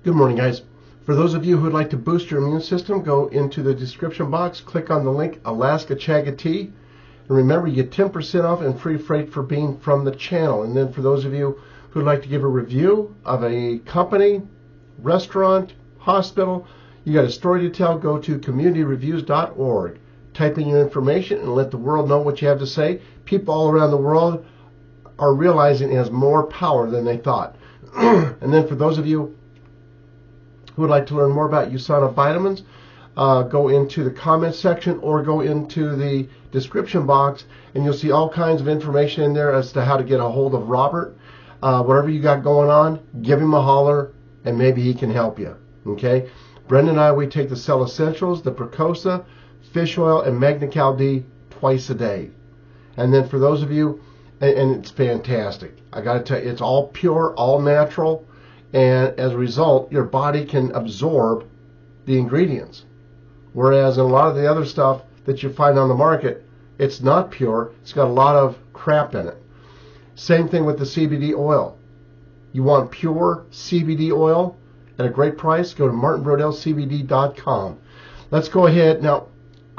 Good morning, guys. For those of you who would like to boost your immune system, go into the description box, click on the link Alaska Chaga Tea, and remember you get 10% off and free freight for being from the channel. And then for those of you who would like to give a review of a company, restaurant, hospital, you got a story to tell, go to communityreviews.org. Type in your information and let the world know what you have to say. People all around the world are realizing it has more power than they thought. And then for those of you who would like to learn more about USANA vitamins, go into the comments section or go into the description box, and you'll see all kinds of information in there as to how to get a hold of Robert. Whatever you got going on, give him a holler, and maybe he can help you. Okay? Brenda and I, we take the Cell Essentials, the Precosa, fish oil, and Magna-Cal D twice a day. And then for those of you, and it's fantastic. I got to tell you, it's all pure, all natural, and as a result, your body can absorb the ingredients. Whereas in a lot of the other stuff that you find on the market, it's not pure. It's got a lot of crap in it. Same thing with the CBD oil. You want pure CBD oil at a great price? Go to martinbrodellcbd.com. Let's go ahead. Now,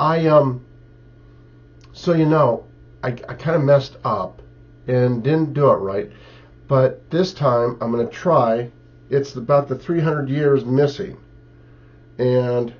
so you know, I kind of messed up and didn't do it right. But this time, I'm going to try. It's about the 300 years missing. And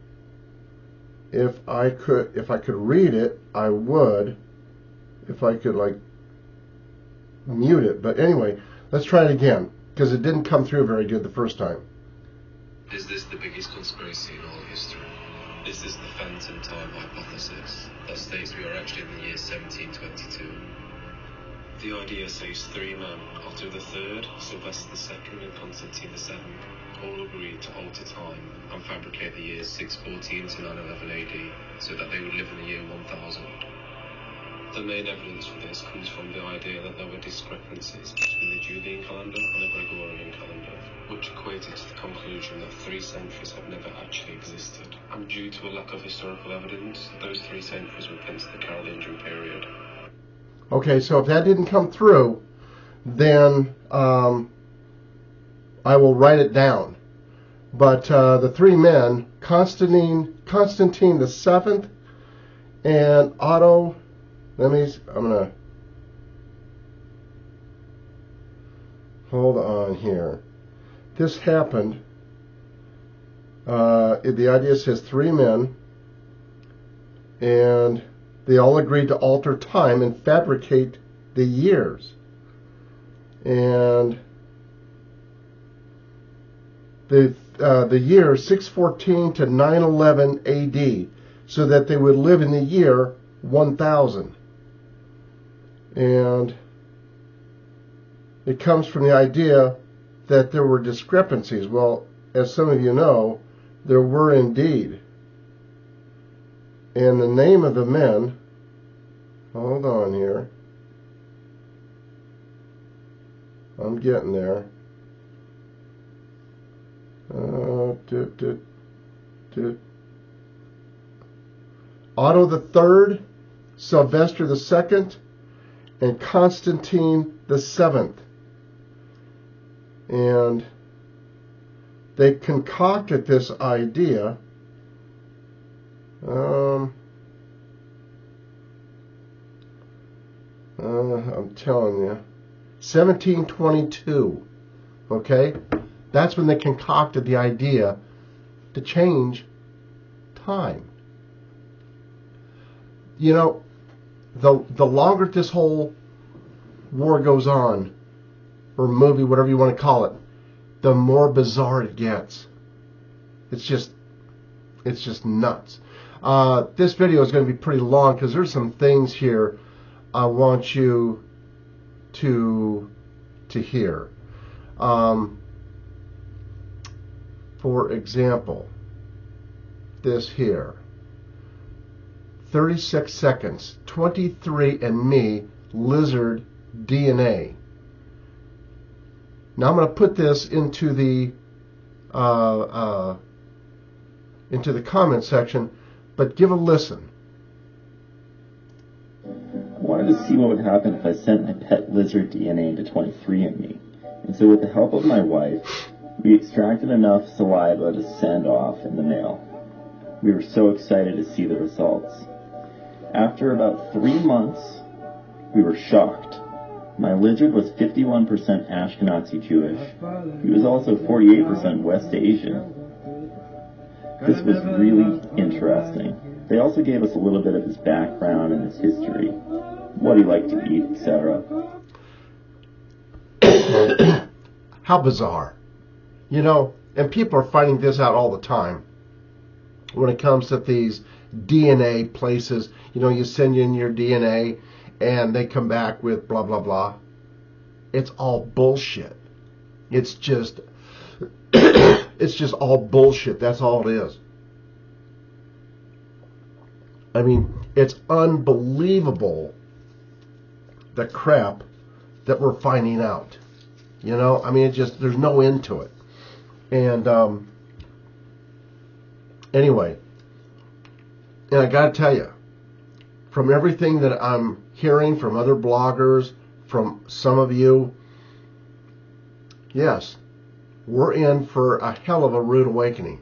if I could read it, I would. If I could, like, mute it. But anyway, let's try it again, because it didn't come through very good the first time. Is this the biggest conspiracy in all history? Is this the phantom time hypothesis that states we are actually in the year 1722? The idea says three men, Otto III, Sylvester II, and Constantine VII, all agreed to alter time and fabricate the years 614 to 911 AD so that they would live in the year 1000. The main evidence for this comes from the idea that there were discrepancies between the Julian calendar and the Gregorian calendar, which equated to the conclusion that 3 centuries have never actually existed. And due to a lack of historical evidence, those 3 centuries were against the Carolingian period. Okay, so if that didn't come through, then I will write it down. But the 3 men, Constantine the Seventh, and Otto. I'm gonna hold on here. This happened. The idea says 3 men, and they all agreed to alter time and fabricate the years. And the year 614 to 911 AD, so that they would live in the year 1000. And it comes from the idea that there were discrepancies. Well, as some of you know, there were indeed. And the name of the men, hold on here, I'm getting there. Otto III, Sylvester II, and Constantine the Seventh. And they concocted this idea. I'm telling you, 1722. Okay, that's when they concocted the idea to change time. You know, the longer this whole war goes on, or movie, whatever you want to call it, the more bizarre it gets. It's just nuts. This video is going to be pretty long because there's some things here I want you to hear. For example, this here. 36 seconds, 23andMe lizard DNA. Now I'm going to put this into the comment section, but give a listen. I wanted to see what would happen if I sent my pet lizard DNA into 23andMe. And so with the help of my wife, We extracted enough saliva to send off in the mail. We were so excited to see the results. After about 3 months, we were shocked. My lizard was 51% Ashkenazi Jewish. He was also 48% West Asian. This was really interesting. They also gave us a little bit of his background and his history, what he liked to eat, etc. How bizarre. You know, and people are finding this out all the time. When it comes to these DNA places, you know, you send in your DNA and they come back with blah, blah, blah. It's all bullshit. It's just all bullshit. That's all it is. I mean, it's unbelievable the crap that we're finding out. You know, I mean, there's no end to it. And anyway, and I got to tell you, from everything that I'm hearing from other bloggers, from some of you, yes, we're in for a hell of a rude awakening.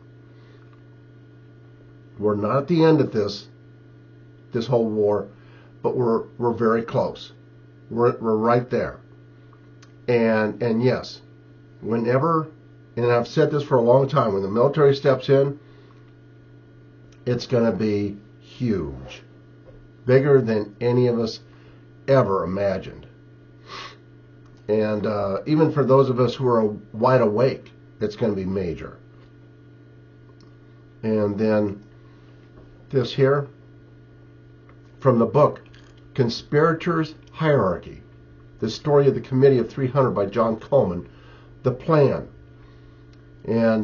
We're not at the end of this whole war, but we're very close. We're right there. And yes, whenever, and I've said this for a long time, when the military steps in, it's going to be huge. Bigger than any of us ever imagined. And even for those of us who are wide awake, it's going to be major. And then this here, from the book, Conspirators' Hierarchy, the story of the Committee of 300 by John Coleman, the plan. And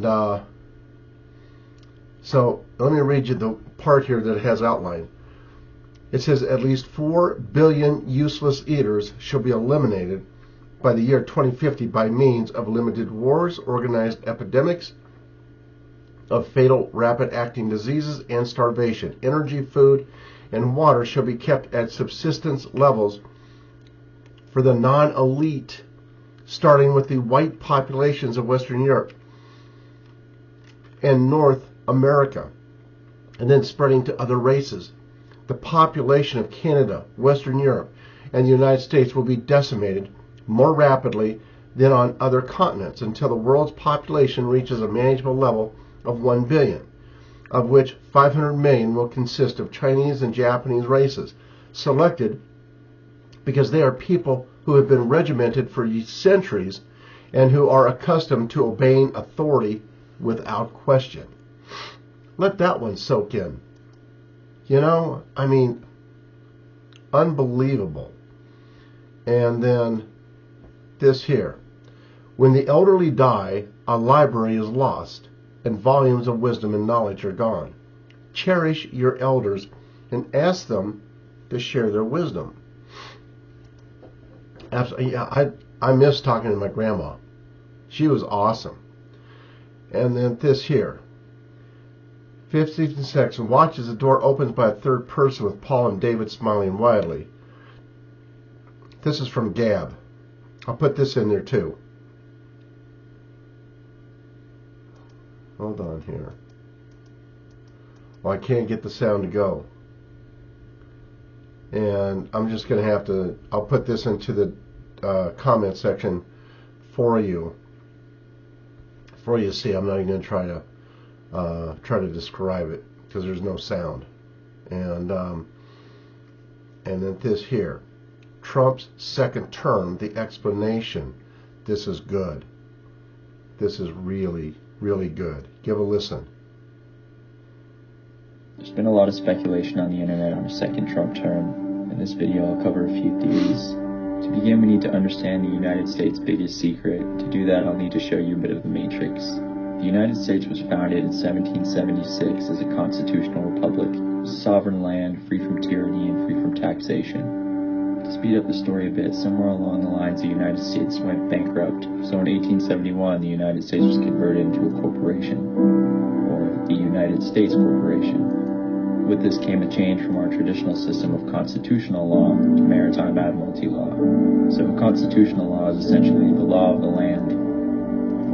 so let me read you the part here that it has outlined. It says at least 4 billion useless eaters shall be eliminated by the year 2050 by means of limited wars, organized epidemics of fatal rapid-acting diseases, and starvation. Energy, food, and water shall be kept at subsistence levels for the non-elite, starting with the white populations of Western Europe and North America, and then spreading to other races. The population of Canada, Western Europe, and the United States will be decimated more rapidly than on other continents until the world's population reaches a manageable level of 1 billion, of which 500 million will consist of Chinese and Japanese races, selected because they are people who have been regimented for centuries and who are accustomed to obeying authority without question. Let that one soak in. You know, I mean, unbelievable. And then this here. When the elderly die, a library is lost, and volumes of wisdom and knowledge are gone. Cherish your elders and ask them to share their wisdom. Absolutely, yeah, I miss talking to my grandma. She was awesome. And then this here. 15th section. Watch as the door opens by a third person with Paul and David smiling widely. This is from Gab. I'll put this in there too. Hold on here. Well, I can't get the sound to go. And I'm just going to have to, I'll put this into the comment section for you to see. I'm not even going to try to describe it because there's no sound. And then this here. Trump's second term, the explanation. This is good. This is really, really good. Give a listen. There's been a lot of speculation on the internet on a second Trump term. In this video, I'll cover a few theories. To begin, we need to understand the United States' biggest secret. To do that, I'll need to show you a bit of the matrix. The United States was founded in 1776 as a constitutional republic, a sovereign land free from tyranny and free from taxation. To speed up the story a bit, somewhere along the lines the United States went bankrupt, so in 1871 the United States was converted into a corporation, or the United States Corporation. With this came a change from our traditional system of constitutional law to maritime admiralty law. So constitutional law is essentially the law of the land.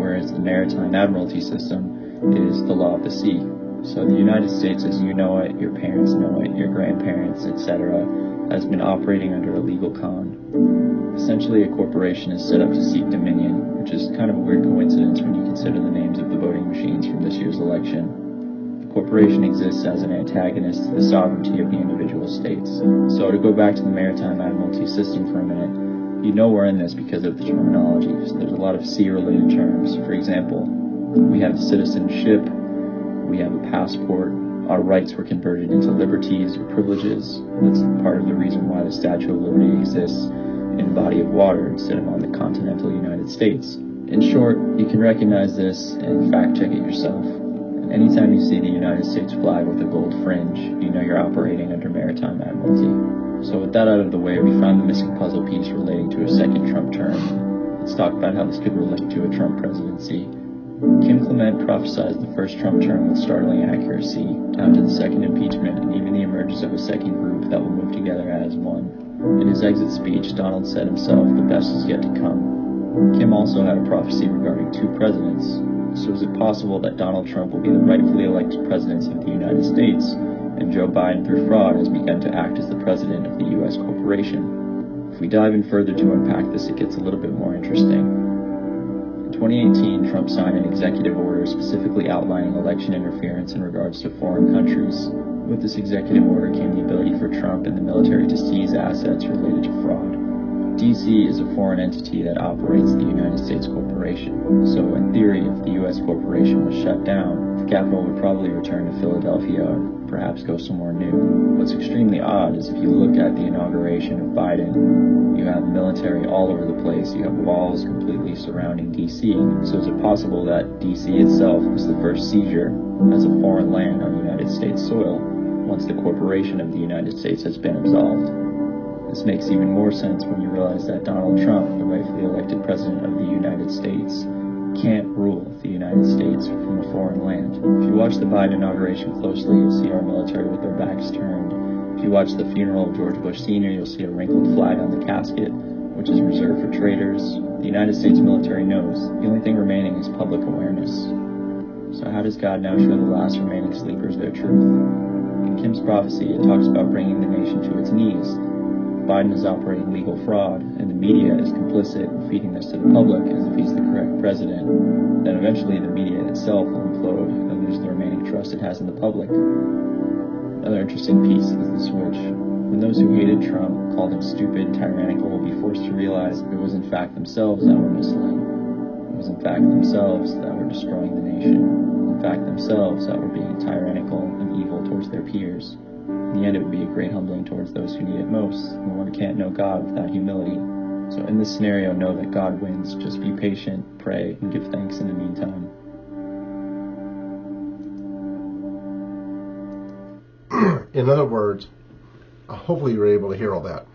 whereas the maritime admiralty system is the law of the sea. So the United States as you know it, your parents know it, your grandparents, etc., has been operating under a legal con. Essentially, a corporation is set up to seek dominion, which is kind of a weird coincidence when you consider the names of the voting machines from this year's election. The corporation exists as an antagonist to the sovereignty of the individual states. So to go back to the maritime admiralty system for a minute, you know we're in this because of the terminology. So there's a lot of sea-related terms. For example, we have citizenship, we have a passport, our rights were converted into liberties or privileges. That's part of the reason why the Statue of Liberty exists in a body of water instead of on the continental United States. In short, you can recognize this and fact-check it yourself. And anytime you see the United States flag with a gold fringe, you know you're operating under maritime admiralty. So with that out of the way, we found the missing puzzle piece relating to a second Trump term. Let's talk about how this could relate to a Trump presidency. Kim Clement prophesied the first Trump term with startling accuracy, down to the second impeachment and even the emergence of a second group that will move together as one. In his exit speech, Donald said himself, "The best is yet to come." Kim also had a prophecy regarding two presidents. So is it possible that Donald Trump will be the rightfully elected president of the United States, and Joe Biden, through fraud, has begun to act as the president of the U.S. corporation? If we dive in further to unpack this, it gets a little bit more interesting. In 2018, Trump signed an executive order specifically outlining election interference in regards to foreign countries. With this executive order came the ability for Trump and the military to seize assets related to fraud. DC is a foreign entity that operates the United States corporation. So in theory, if the U.S. corporation was shut down, the capital would probably return to Philadelphia or perhaps go somewhere new. What's extremely odd is if you look at the inauguration of Biden, you have military all over the place, you have walls completely surrounding DC. So is it possible that DC itself was the first seizure as a foreign land on United States soil once the corporation of the United States has been absolved? This makes even more sense when you realize that Donald Trump, the rightfully elected president of the United States, can't rule the United States from a foreign land. If you watch the Biden inauguration closely, you'll see our military with their backs turned. If you watch the funeral of George Bush Sr., you'll see a wrinkled flag on the casket, which is reserved for traitors. The United States military knows the only thing remaining is public awareness. So how does God now show the last remaining sleepers their truth? In Kim's prophecy, it talks about bringing the nation to its knees. Biden is operating legal fraud, and the media is complicit in feeding this to the public as if he's the correct president. Then eventually the media itself will implode and lose the remaining trust it has in the public. Another interesting piece is the switch. When those who hated Trump, called him stupid, tyrannical, will be forced to realize it was in fact themselves that were misled. It was in fact themselves that were destroying the nation. In fact themselves that were being tyrannical and evil towards their peers. In the end, it would be a great humbling towards those who need it most, and one can't know God without humility. So in this scenario, know that God wins. Just be patient, pray, and give thanks in the meantime. In other words, hopefully you were able to hear all that.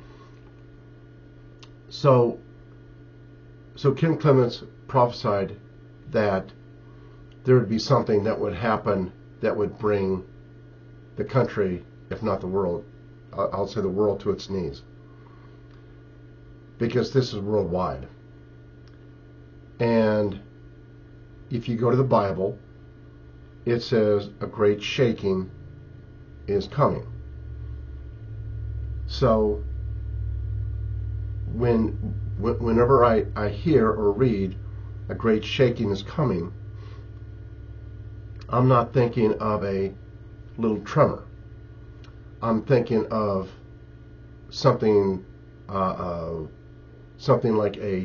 So Kim Clements prophesied that there would be something that would happen that would bring the country, if not the world, I'll say the world, to its knees. Because this is worldwide. And if you go to the Bible, it says a great shaking is coming. So whenever I hear or read a great shaking is coming, I'm not thinking of a little tremor. I'm thinking of something something like a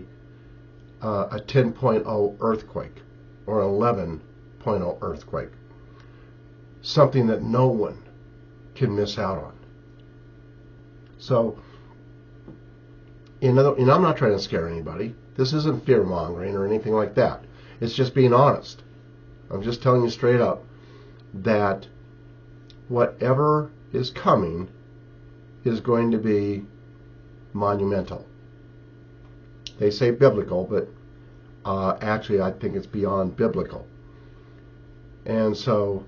10.0 earthquake or an 11.0 earthquake. Something that no one can miss out on. So, and I'm not trying to scare anybody. This isn't fear-mongering or anything like that. It's just being honest. I'm just telling you straight up that whatever is coming is going to be monumental. They say biblical, but actually I think it's beyond biblical. And so,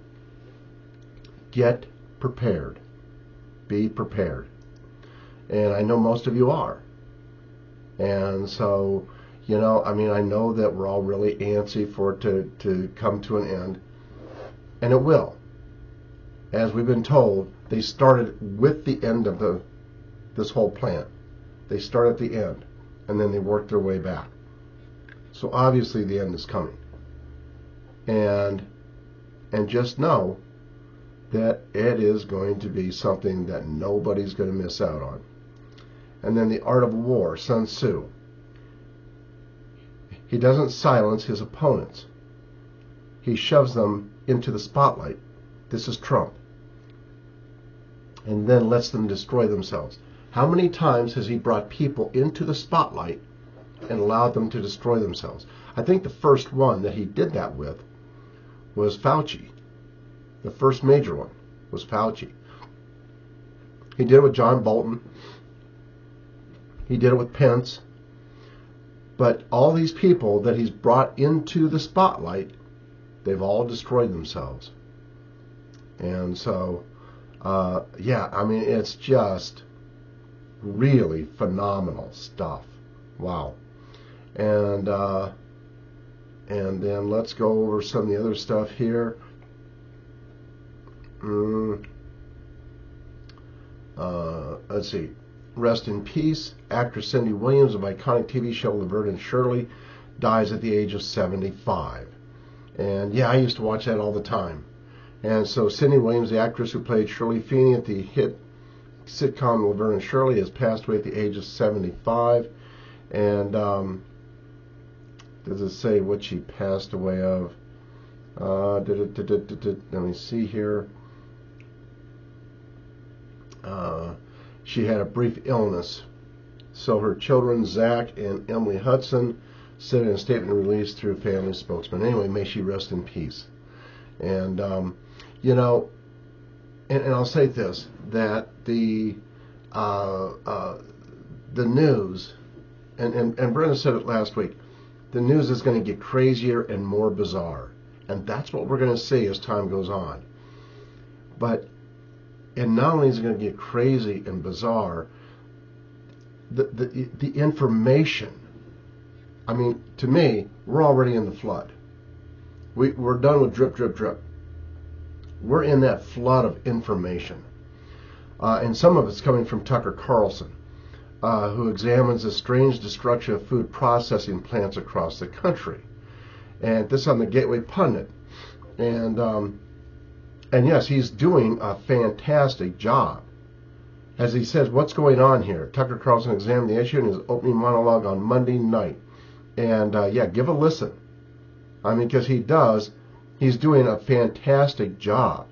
get prepared. Be prepared. And I know most of you are. And so You know, I mean, I know that we're all really antsy for it to come to an end, and it will. As we've been told, they started with the end of this whole plan. They start at the end, and then they work their way back. So obviously the end is coming. And just know that it is going to be something that nobody's going to miss out on. And then the art of war, Sun Tzu. He doesn't silence his opponents. He shoves them into the spotlight. This is Trump. And then lets them destroy themselves. How many times has he brought people into the spotlight and allowed them to destroy themselves? I think the first one that he did that with was Fauci. The first major one was Fauci. He did it with John Bolton. He did it with Pence. But all these people that he's brought into the spotlight, they've all destroyed themselves. And so, yeah, I mean, it's just really phenomenal stuff. Wow. And then let's go over some of the other stuff here. Let's see. Rest in peace. Actress Cindy Williams of iconic TV show Laverne and Shirley dies at the age of 75. And yeah, I used to watch that all the time. And so Cindy Williams, the actress who played Shirley Feeney at the hit sitcom Laverne and Shirley, has passed away at the age of 75. And does it say what she passed away of? Let me see here. She had a brief illness. So her children, Zach and Emily Hudson, said in a statement released through a family spokesman. Anyway, may she rest in peace. And, you know, and I'll say this, that the news, and Brenda said it last week, the news is going to get crazier and more bizarre. And that's what we're going to see as time goes on. But, and not only is it going to get crazy and bizarre, the information, I mean, to me, we're already in the flood. We're done with drip, drip, drip. We're in that flood of information. And some of it's coming from Tucker Carlson, who examines the strange destruction of food processing plants across the country. And this on the Gateway Pundit. And yes, he's doing a fantastic job. As he says, what's going on here? Tucker Carlson examined the issue in his opening monologue on Monday night. And yeah, give a listen. I mean, because he's doing a fantastic job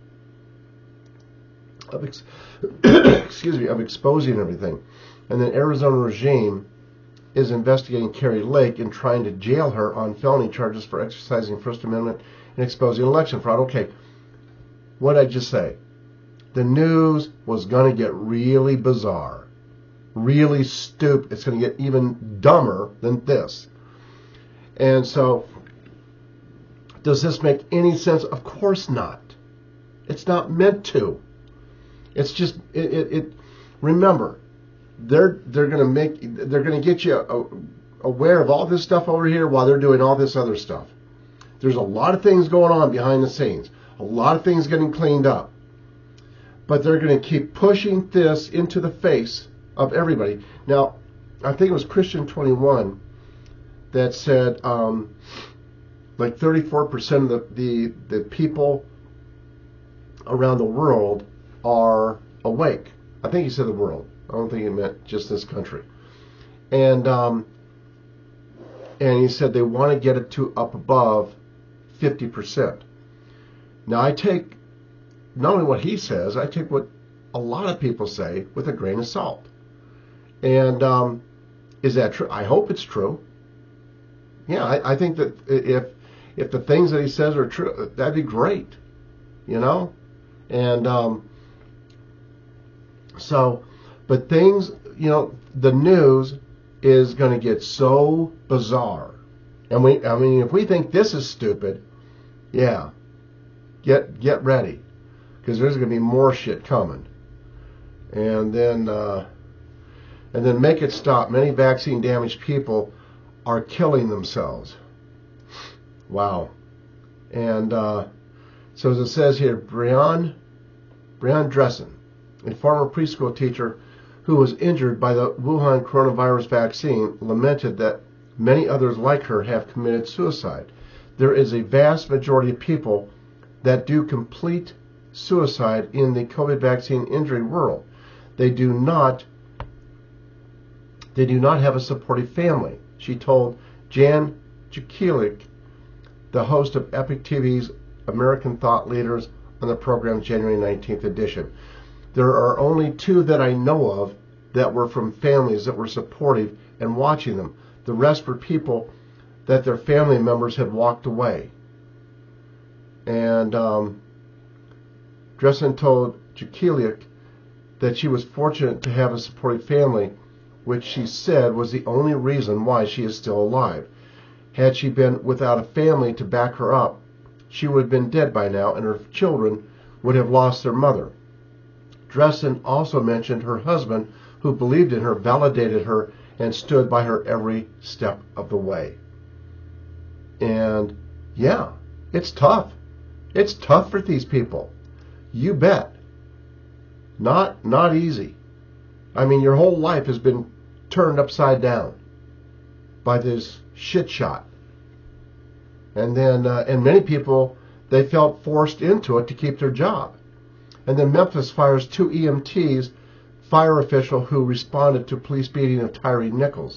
of of exposing everything. And the Arizona regime is investigating Carrie Lake and trying to jail her on felony charges for exercising First Amendment and exposing election fraud. Okay, what did I just say? The news was going to get really bizarre, really stupid. It's going to get even dumber than this. And so, does this make any sense? Of course not. It's not meant to. It's just remember, they're going to get you aware of all this stuff over here while they're doing all this other stuff. There's a lot of things going on behind the scenes. A lot of things getting cleaned up. But they're going to keep pushing this into the face of everybody. Now, I think it was Christian 21 that said like 34% of the people around the world are awake. I think he said the world. I don't think he meant just this country. And he said they want to get it to up above 50%. Now, I take not only what he says, I take what a lot of people say with a grain of salt. And is that true? I hope it's true. Yeah, I think that if the things that he says are true, that'd be great, you know? And so, but things, you know, the news is going to get so bizarre. And I mean, if we think this is stupid, yeah, get ready, because there's going to be more shit coming. And then make it stop. Many vaccine damaged people are killing themselves. Wow. And so as it says here, Brian Dressen, a former preschool teacher who was injured by the Wuhan coronavirus vaccine, lamented that many others like her have committed suicide. There is a vast majority of people that do complete suicide in the COVID vaccine injury world. They do not have a supportive family, she told Jan Jekielek, the host of Epic TV's American Thought Leaders, on the program's January 19th edition. There are only 2 that I know of that were from families that were supportive and watching them. The rest were people that their family members had walked away. And Dressen told Jekielek that she was fortunate to have a supportive family, which she said was the only reason why she is still alive. Had she been without a family to back her up, she would have been dead by now, and her children would have lost their mother. Dressen also mentioned her husband, who believed in her, validated her, and stood by her every step of the way. And yeah, it's tough. It's tough for these people. You bet. Not easy. I mean, your whole life has been turned upside down by this shit shot. And then, and many people, they felt forced into it to keep their job. And then Memphis fires 2 EMTs, fire official who responded to police beating of Tyree Nichols.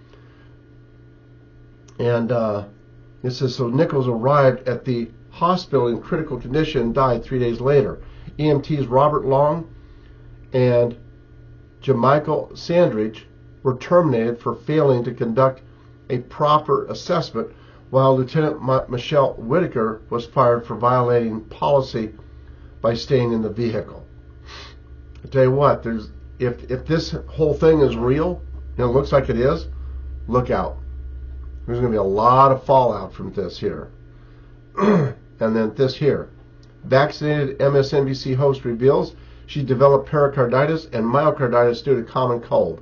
And it says, so Nichols arrived at the hospital in critical condition and died 3 days later. EMTs Robert Long and Jamichael Sandridge were terminated for failing to conduct a proper assessment, while Lieutenant Michelle Whitaker was fired for violating policy by staying in the vehicle. I tell you what, if this whole thing is real, and it looks like it is, look out. There's going to be a lot of fallout from this here. And then this here. Vaccinated MSNBC host reveals she developed pericarditis and myocarditis due to common cold.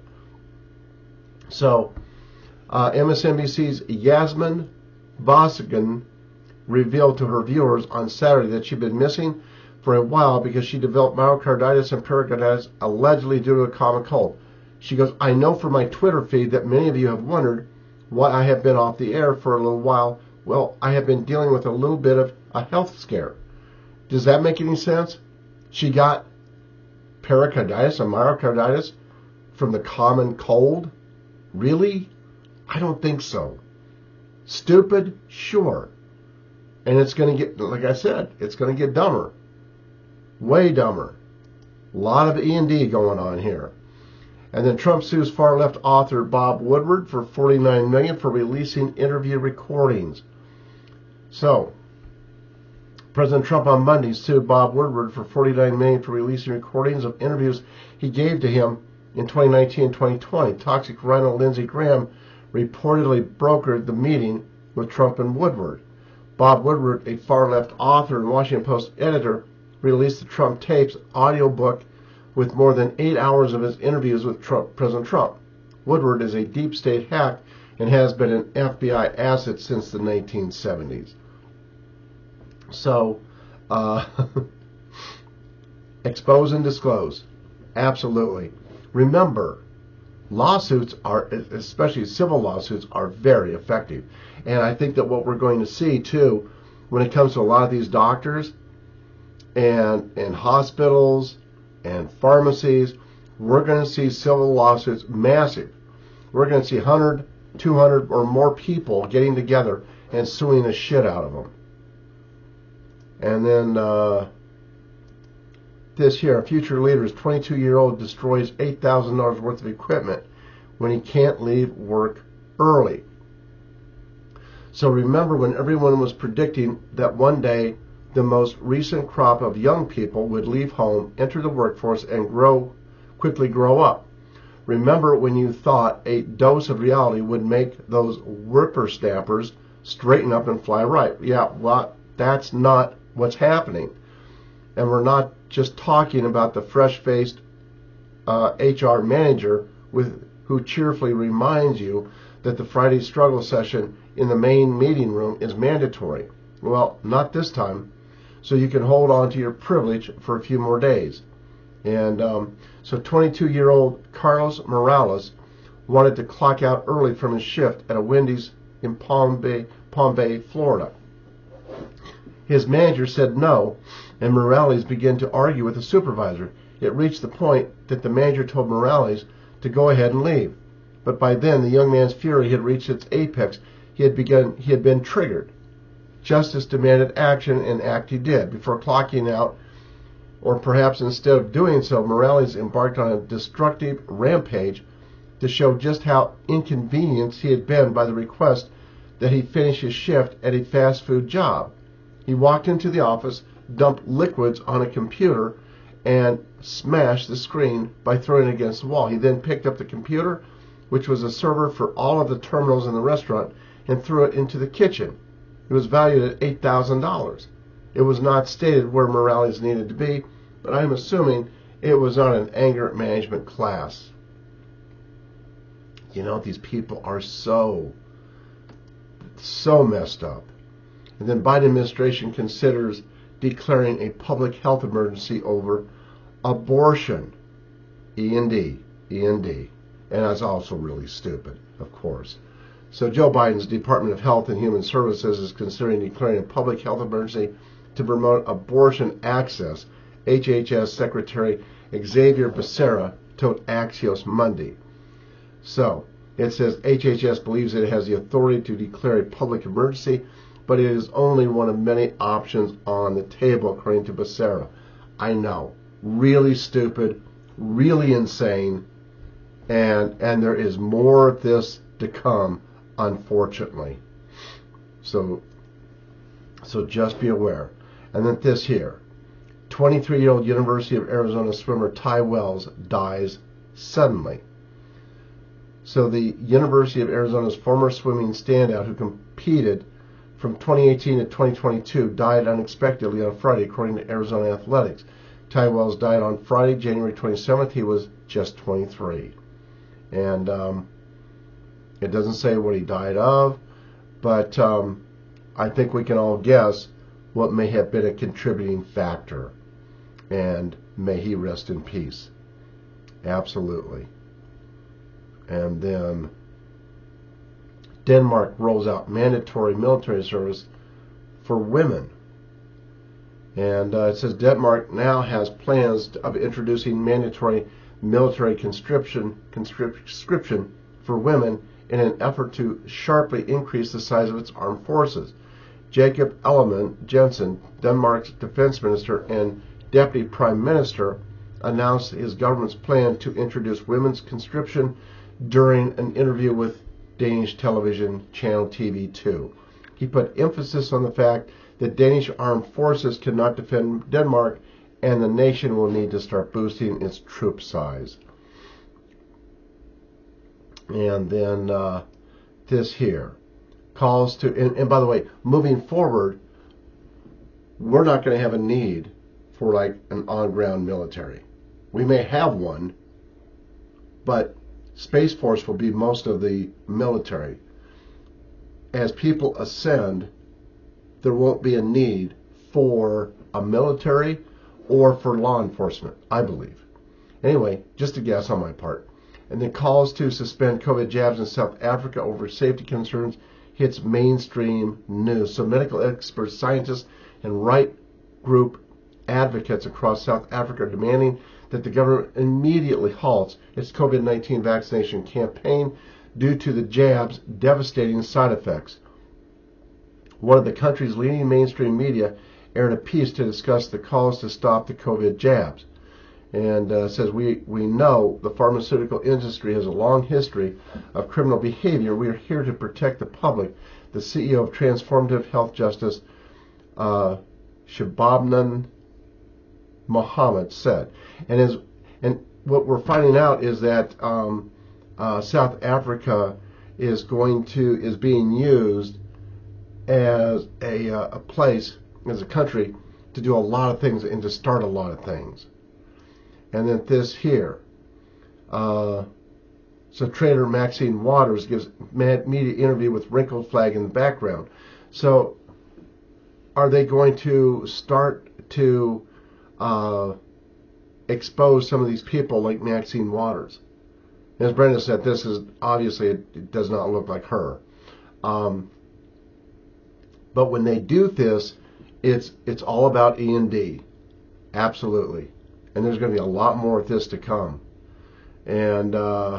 So, MSNBC's Yasmin Vosgan revealed to her viewers on Saturday that she'd been missing for a while because she developed myocarditis and pericarditis allegedly due to a common cold. She goes, I know from my Twitter feed that many of you have wondered why I have been off the air for a little while. Well, I have been dealing with a little bit of a health scare. Does that make any sense? She got pericarditis and myocarditis from the common cold? Really? I don't think so. Stupid? Sure. And it's going to get, like I said, it's going to get dumber. Way dumber. A lot of E&D going on here. And then Trump sues far-left author Bob Woodward for $49 million for releasing interview recordings. So, President Trump on Monday sued Bob Woodward for $49 million for releasing recordings of interviews he gave to him in 2019 and 2020. Toxic Rhino Lindsey Graham reportedly brokered the meeting with Trump and Woodward. Bob Woodward, a far-left author and Washington Post editor, released the Trump tapes audiobook with more than 8 hours of his interviews with President Trump. Woodward is a deep state hack and has been an FBI asset since the 1970s. So, expose and disclose. Absolutely. Remember, lawsuits are, especially civil lawsuits, are very effective. And I think that what we're going to see, too, when it comes to a lot of these doctors and hospitals and pharmacies, we're going to see civil lawsuits massive. We're going to see 100, 200 or more people getting together and suing the shit out of them. And then this here, a future leader's 22-year-old destroys $8,000 worth of equipment when he can't leave work early. So remember when everyone was predicting that one day the most recent crop of young people would leave home, enter the workforce, and quickly grow up. Remember when you thought a dose of reality would make those whippersnappers straighten up and fly right. Yeah, well, that's not what's happening. And we're not just talking about the fresh-faced HR manager who cheerfully reminds you that the Friday struggle session in the main meeting room is mandatory. Well, not this time. So you can hold on to your privilege for a few more days. And so 22-year-old Carlos Morales wanted to clock out early from his shift at a Wendy's in Palm Bay, Florida. His manager said no, and Morales began to argue with the supervisor. It reached the point that the manager told Morales to go ahead and leave. But by then, the young man's fury had reached its apex. He had been triggered. Justice demanded action, and act he did. Before clocking out, or perhaps instead of doing so, Morales embarked on a destructive rampage to show just how inconvenienced he had been by the request that he finish his shift at a fast food job. He walked into the office, dumped liquids on a computer, and smashed the screen by throwing it against the wall. He then picked up the computer, which was a server for all of the terminals in the restaurant, and threw it into the kitchen. It was valued at $8,000. It was not stated where Morales needed to be, but I'm assuming it was on an anger management class. You know, these people are so messed up. And then Biden administration considers declaring a public health emergency over abortion. E&D. And that's also really stupid, of course. So Joe Biden's Department of Health and Human Services is considering declaring a public health emergency to promote abortion access, HHS Secretary Xavier Becerra told Axios Monday. So it says HHS believes it has the authority to declare a public emergency, but it is only one of many options on the table, according to Becerra. I know, really stupid, really insane, and there is more of this to come, unfortunately. So just be aware. And then this here, 23-year-old University of Arizona swimmer Ty Wells dies suddenly. So the University of Arizona's former swimming standout who competed from 2018 to 2022 died unexpectedly on Friday, according to Arizona Athletics. Ty Wells died on Friday, January 27th. He was just 23. And it doesn't say what he died of, but I think we can all guess what may have been a contributing factor. And may he rest in peace. Absolutely. And then Denmark rolls out mandatory military service for women. And it says Denmark now has plans of introducing mandatory military conscription for women in an effort to sharply increase the size of its armed forces. Jacob Ellemann-Jensen, Denmark's defense minister and deputy prime minister, announced his government's plan to introduce women's conscription during an interview with Danish television channel TV2. He put emphasis on the fact that Danish armed forces cannot defend Denmark, and the nation will need to start boosting its troop size. And then this here calls to, and by the way, moving forward, we're not going to have a need for like an on-ground military. We may have one, but Space Force will be most of the military. As people ascend, there won't be a need for a military or for law enforcement, I believe. Anyway, just a guess on my part. And then calls to suspend COVID jabs in South Africa over safety concerns hits mainstream news. So medical experts, scientists, and right group advocates across South Africa are demanding that the government immediately halts its COVID-19 vaccination campaign due to the jab's devastating side effects. One of the country's leading mainstream media aired a piece to discuss the calls to stop the COVID jabs. And says, we know the pharmaceutical industry has a long history of criminal behavior. We are here to protect the public, the CEO of Transformative Health Justice, Shababnan Mohammed, said. And what we're finding out is that South Africa is being used as a place, as a country, to do a lot of things and to start a lot of things. And then this here So Trader Maxine Waters gives media interview with wrinkled flag in the background. So are they going to start to expose some of these people like Maxine Waters? As Brenda said, this is obviously, it does not look like her. But when they do this, it's all about E&D. Absolutely. And there's going to be a lot more of this to come. And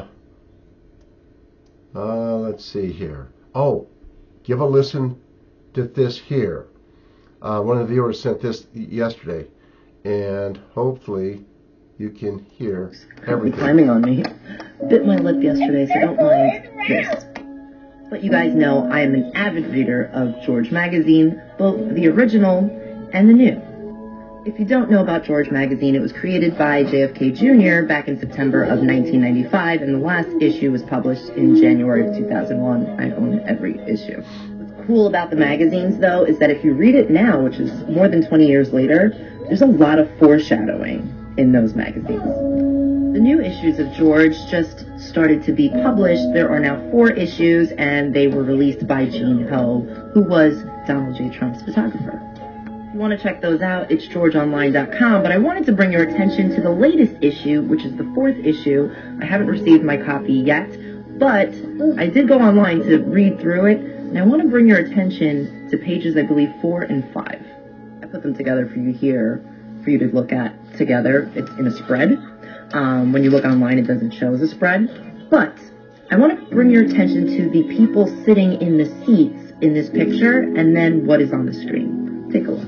let's see here. Oh, give a listen to this here. One of the viewers sent this yesterday, and hopefully you can hear everything. Climbing on me. Bit my lip yesterday, so don't mind this. But you guys know I am an avid reader of George Magazine, both the original and the new. If you don't know about George Magazine, it was created by JFK Jr. back in September of 1995, and the last issue was published in January of 2001. I own every issue. What's cool about the magazines, though, is that if you read it now, which is more than 20 years later, there's a lot of foreshadowing in those magazines. The new issues of George just started to be published. There are now 4 issues, and they were released by Gene Ho, who was Donald J. Trump's photographer. If you want to check those out, it's georgeonline.com, but I wanted to bring your attention to the latest issue, which is the 4th issue. I haven't received my copy yet, but I did go online to read through it, and I want to bring your attention to pages, I believe, 4 and 5. I put them together for you here, for you to look at together. It's in a spread. When you look online, it doesn't show as a spread. But I want to bring your attention to the people sitting in the seats in this picture, and then what is on the screen. Take a look.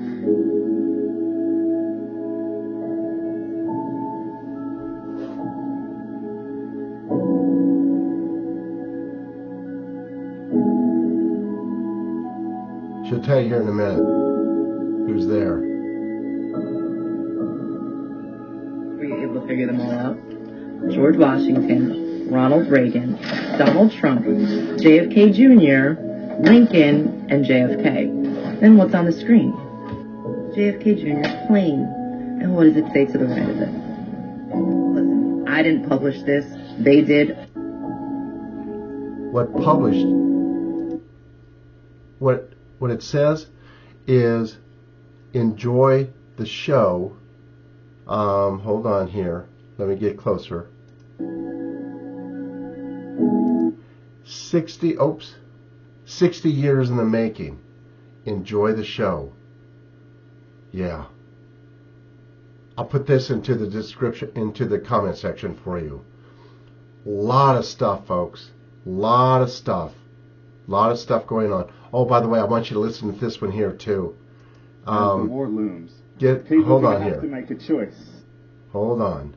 She'll tell you here in a minute who's there. Were you able to figure them all out? George Washington, Ronald Reagan, Donald Trump, JFK Jr., Lincoln, and JFK. Then what's on the screen? JFK Jr.'s plane. And what does it say to the right of it? Listen, I didn't publish this. They did. What it says is enjoy the show. Hold on here. Let me get closer. 60 years in the making. Enjoy the show. Yeah. I'll put this into the description, into the comment section for you. Lot of stuff, folks. Lot of stuff going on. Oh, by the way, I want you to listen to this one here too. The war looms. Hold on here. Have to make a choice. Hold on.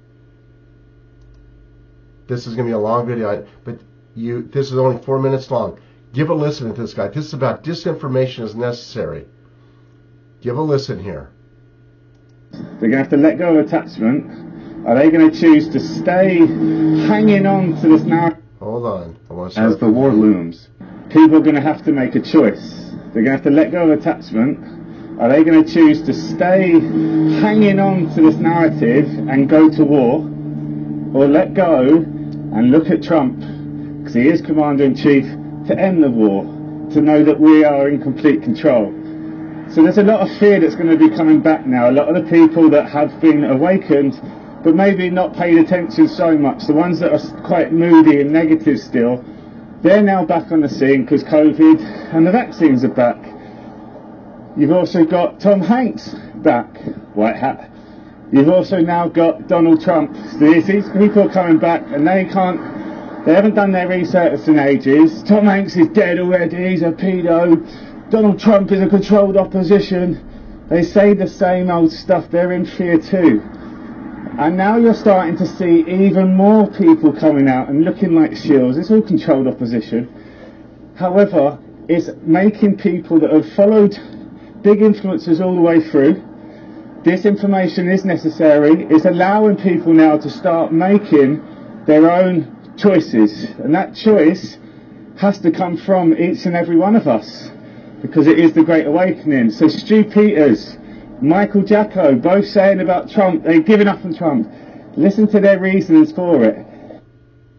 This is going to be a long video, but this is only 4 minutes long. Give a listen to this guy. This is about disinformation is necessary. Give a listen here. They're going to have to let go of attachment. Are they going to choose to stay hanging on to this narrative? Hold on. As the war looms, people are going to have to make a choice. They're going to have to let go of attachment. Are they going to choose to stay hanging on to this narrative and go to war, or let go and look at Trump, because he is Commander-in-Chief, to end the war, to know that we are in complete control? So there's a lot of fear that's going to be coming back now. A lot of the people that have been awakened, but maybe not paid attention so much, the ones that are quite moody and negative still, they're now back on the scene because COVID and the vaccines are back. You've also got Tom Hanks back, white hat. You've also now got Donald Trump. So these people are coming back, and they haven't done their research in ages. Tom Hanks is dead already, he's a pedo. Donald Trump is a controlled opposition. They say the same old stuff, they're in fear too. And now you're starting to see even more people coming out and looking like shills. It's all controlled opposition. However, it's making people that have followed big influencers all the way through. This information is necessary. It's allowing people now to start making their own choices. And that choice has to come from each and every one of us, because it is the Great Awakening. So Stu Peters, Michael Jacko, both saying about Trump, they've given up on Trump. Listen to their reasons for it.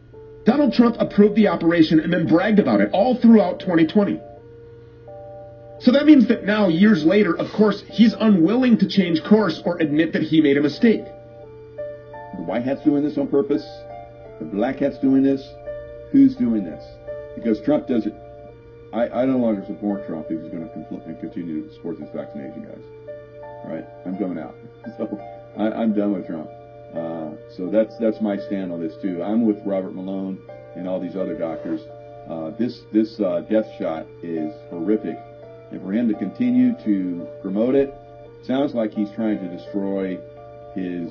Donald Trump approved the operation and then bragged about it all throughout 2020. So that means that now, years later, of course, he's unwilling to change course or admit that he made a mistake. The white hat's doing this on purpose. The black hat's doing this. Who's doing this? Because Trump does it. I no longer support Trump if he's going to continue to support this vaccination, guys. All right? I'm coming out. So I'm done with Trump. So that's my stand on this, too. I'm with Robert Malone and all these other doctors. This death shot is horrific. And for him to continue to promote it, sounds like he's trying to destroy his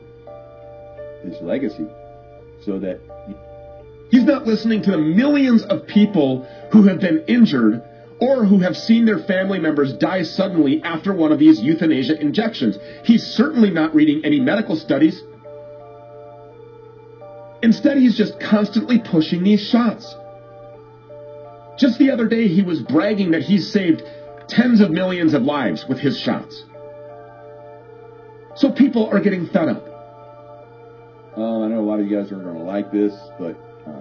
legacy so that he's not listening to the millions of people who have been injured or who have seen their family members die suddenly after one of these euthanasia injections. He's certainly not reading any medical studies. Instead, he's just constantly pushing these shots. Just the other day, he was bragging that he's saved tens of millions of lives with his shots. So people are getting fed up. I know a lot of you guys aren't going to like this, but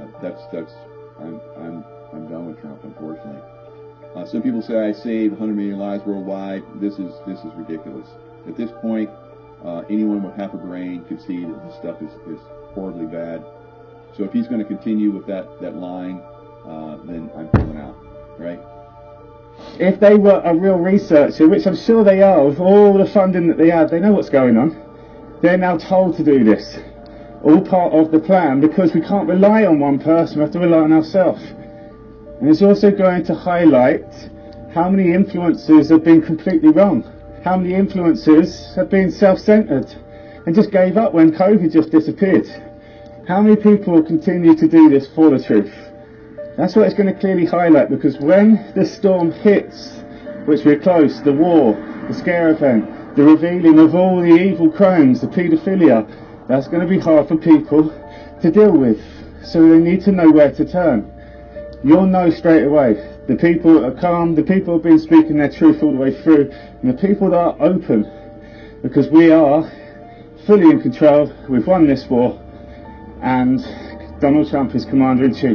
I'm done with Trump, unfortunately. Some people say I saved 100 million lives worldwide. This is ridiculous. At this point, anyone with half a brain could see that this stuff is horribly bad. So if he's going to continue with that line, then I'm pulling out, right? If they were a real researcher, which I'm sure they are, with all the funding that they have, they know what's going on. They're now told to do this. All part of the plan, because we can't rely on one person, we have to rely on ourselves. And it's also going to highlight how many influencers have been completely wrong. How many influencers have been self-centered and just gave up when COVID just disappeared. How many people will continue to do this for the truth? That's what it's going to clearly highlight, because when the storm hits, which we're close, the war, the scare event, the revealing of all the evil crimes, the paedophilia, that's going to be hard for people to deal with. So they need to know where to turn. You'll know straight away. The people that are calm, the people who have been speaking their truth all the way through, and the people that are open, because we are fully in control. We've won this war, and Donald Trump is Commander-in-Chief.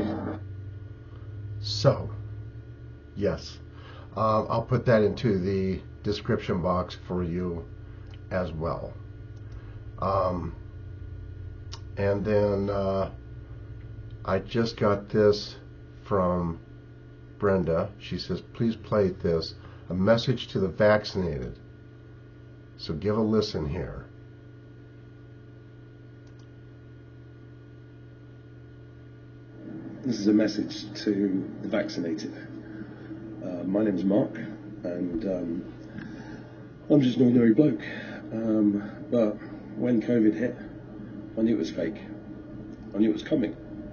So, yes, I'll put that into the description box for you as well. And then I just got this from Brenda. She says, please play this, a message to the vaccinated. So give a listen here. This is a message to the vaccinated. My name's Mark, and I'm just an ordinary bloke. But when COVID hit, I knew it was fake. I knew it was coming.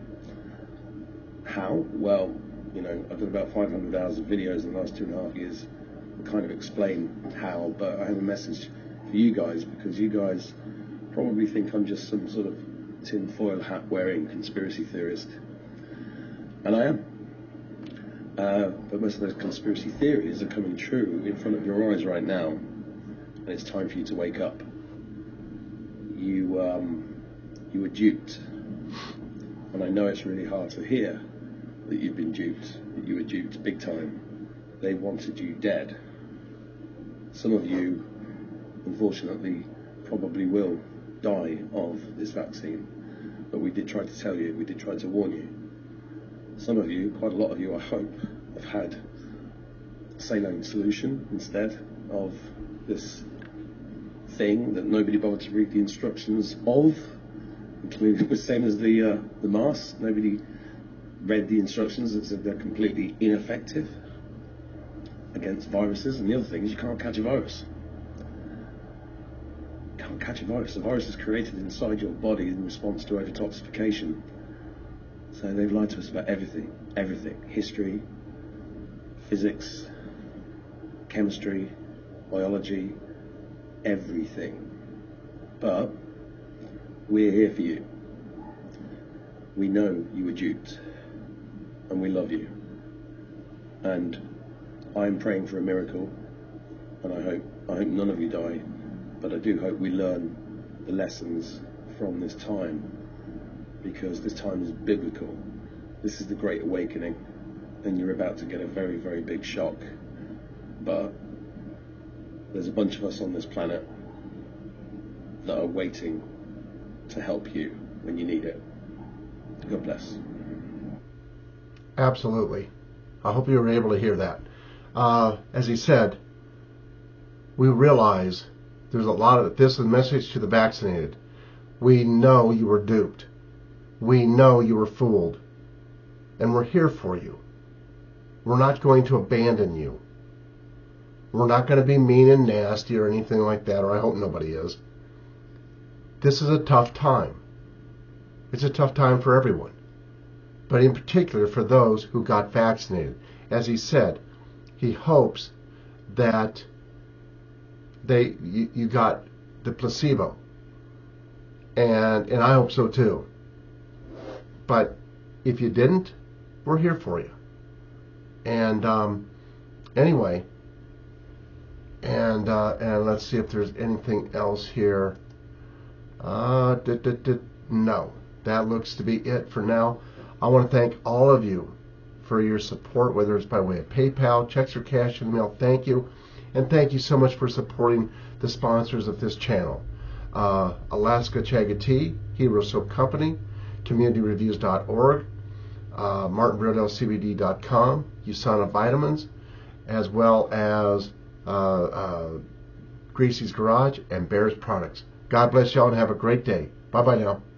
How? Well, you know, I've done about 500 hours of videos in the last 2.5 years to kind of explain how, but I have a message for you guys, because you guys probably think I'm just some sort of tinfoil hat wearing conspiracy theorist. And I am. But most of those conspiracy theories are coming true in front of your eyes right now. And it's time for you to wake up. You were duped. And I know it's really hard to hear that you've been duped, that you were duped big time. They wanted you dead. Some of you, unfortunately, probably will die of this vaccine. But we did try to tell you, we did try to warn you. Some of you, quite a lot of you, I hope, have had saline solution instead of this thing that nobody bothered to read the instructions of, including the same as the mask. Nobody read the instructions that said they're completely ineffective against viruses. And the other thing is you can't catch a virus. You can't catch a virus. The virus is created inside your body in response to overtoxification. So they've lied to us about everything. History, physics, chemistry, biology, everything. But we're here for you. We know you were duped, and we love you. And I'm praying for a miracle, and I hope none of you die, but I do hope we learn the lessons from this time. because this time is biblical. This is the Great Awakening, and you're about to get a very, very big shock. But there's a bunch of us on this planet that are waiting to help you when you need it. God bless. Absolutely. I hope you were able to hear that. As he said, we realize there's a lot of this is a message to the vaccinated. We know you were duped. We know you were fooled. And we're here for you. We're not going to abandon you. We're not going to be mean and nasty or anything like that, or I hope nobody is. This is a tough time. It's a tough time for everyone, but in particular for those who got vaccinated. As he said, he hopes that you got the placebo, and I hope so too. But if you didn't, we're here for you. And anyway, and let's see if there's anything else here. No, that looks to be it for now. I want to thank all of you for your support, whether it's by way of PayPal, checks, or cash in the mail. Thank you. And thank you so much for supporting the sponsors of this channel. Alaska Chagotay, Hero Soap Company, CommunityReviews.org, MartinBrodellCBD.com, USANA Vitamins, as well as Greasy's Garage and Bears Products. God bless y'all and have a great day. Bye-bye now.